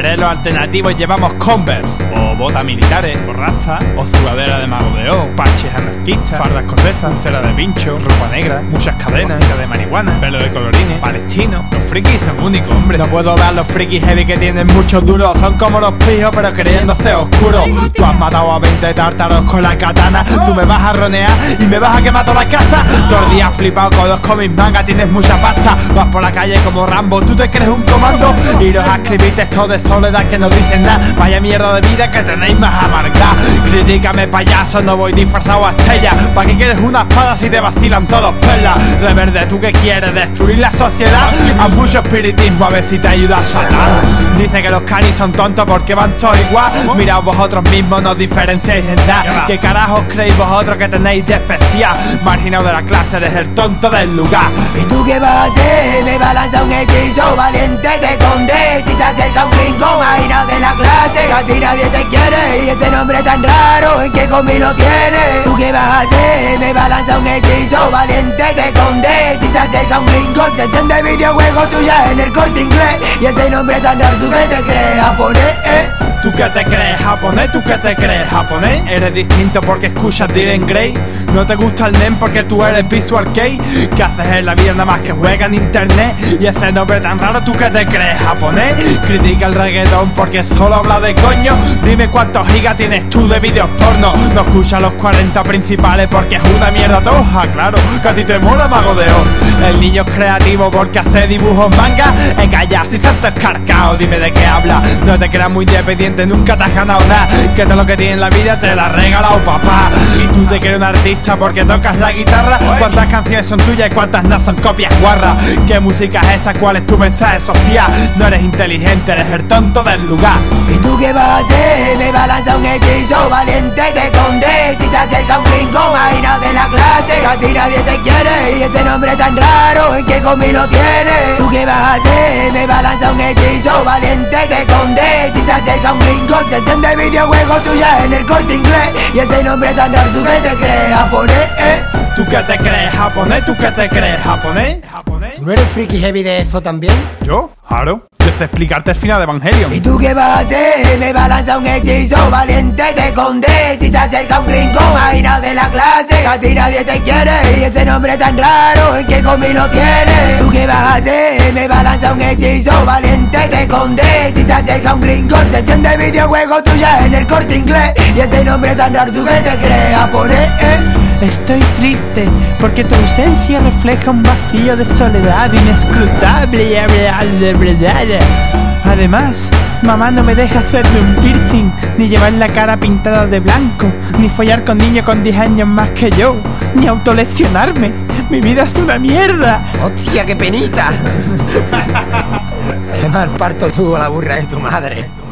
eres los alternativos llevamos Converse, o botas militares, o rastas, o sudadera de mago de O, parches anarquistas, farda escocesa, cera de pincho, ropa negra, muchas cadenas, de marihuana, pelo de colorines, palestinos. Los frikis son únicos, hombre. No puedo ver a los frikis heavy que tienen muchos duros. Son como los pijos pero creyéndose oscuros. Tú has matado a 20 tártaros con la katana. Tú me vas a ronear y me vas a quemar toda la casa. Todos los días flipado con los cómics manga, tienes mucha pasta. Vas por la calle como Rambo, tú te crees un comando. Y los escribís textos de soledad que no dicen nada. Vaya mierda de vida que tenéis más amargada. Critícame payaso, no voy disfrazado a estrella. ¿Para qué quieres una espada si te vacilan todos perlas? Reverde, ¿tú qué quieres? ¿Destruir la sociedad? Haz mucho espiritismo a ver si te ayuda a Satán. Dice que los canis son tontos porque van todos igual. Mirad vosotros mismos, no os diferenciáis en nada. ¿Qué carajos creéis vosotros que tenéis de especial? Marginado de la clase, eres el tonto del lugar. ¿Y tú qué vas a hacer? Me va a lanzar un hechizo valiente, te escondes. Si te acerca un gringo marginado de la clase, a ti nadie te quiere. Y ese nombre tan raro, ¿en qué conmigo lo tienes? ¿Tú qué vas a hacer? Me va a lanzar un hechizo valiente, te escondes. Si te acerca un gringo, sección de videojuegos tuya en el Corte Inglés. Y ese nombre tan raro, ¿tú qué te crees japonés? ¿Tú qué te crees japonés? ¿Tú qué te crees japonés? ¿Eres distinto porque escuchas Diren Grey? ¿No te gusta el NEM porque tú eres Visual Kei? ¿Qué haces en la vida nada más que juega en internet? ¿Y ese nombre tan raro tú qué te crees japonés? Critica el reggaetón porque solo habla de coño. Dime cuántos gigas tienes tú de vídeos porno. No escuchas los 40 principales porque es una mierda toja. Claro, que a ti te mola Mago de O. El niño es creativo porque hace dibujos manga. Callar si se te escarcao, dime de qué habla. No te creas muy dependiente, nunca te has ganado nada. Que todo lo que tienes en la vida te la ha regalado papá. Y tú te quieres un artista porque tocas la guitarra. ¿Cuántas canciones son tuyas y cuántas no son copias guarras? ¿Qué música es esa? ¿Cuál es tu mensaje social? No eres inteligente, eres el tonto del lugar. ¿Y tú qué vas a hacer? Me va a lanzar un hechizo valiente, te escondes. Si te acerca un gringo marginado de la clase, a ti nadie te quiere. Y ese nombre tan raro, ¿en qué conmigo lo tienes? ¿Tú qué vas a hacer? Me va a lanzar un hechizo valiente, te escondes. Si te acerca un gringo, sección de videojuegos tuya en el Corte Inglés. Y ese nombre tan raro, ¿tú qué te crees japonés? ¿Tú qué te crees japonés? ¿Tú qué te crees japonés? ¿Tú no eres friki heavy de eso también? ¿Yo? Claro. Yo sé explicarte el final de Evangelion. ¿Y tú qué vas a hacer? Me va a lanzar un hechizo valiente, te escondes. Si te acerca un gringo marginado de la clase, a ti nadie te quiere. Y ese nombre tan raro, ¿en qué conmigo lo tienes? ¿Tú qué vas a hacer? Me va a lanzar un hechizo valiente, te escondes. Si te acerca un gringo, sección de videojuegos tuya en el Corte Inglés. Y ese nombre tan raro, ¿tú qué te crees japonés? Estoy triste porque tu ausencia refleja un vacío de soledad inescrutable. Además, mamá no me deja hacerme un piercing, ni llevar la cara pintada de blanco, ni follar con niños con 10 años más que yo, ni autolesionarme. Mi vida es una mierda. ¡Hostia, qué penita! Qué mal parto tuvo la burra de tu madre.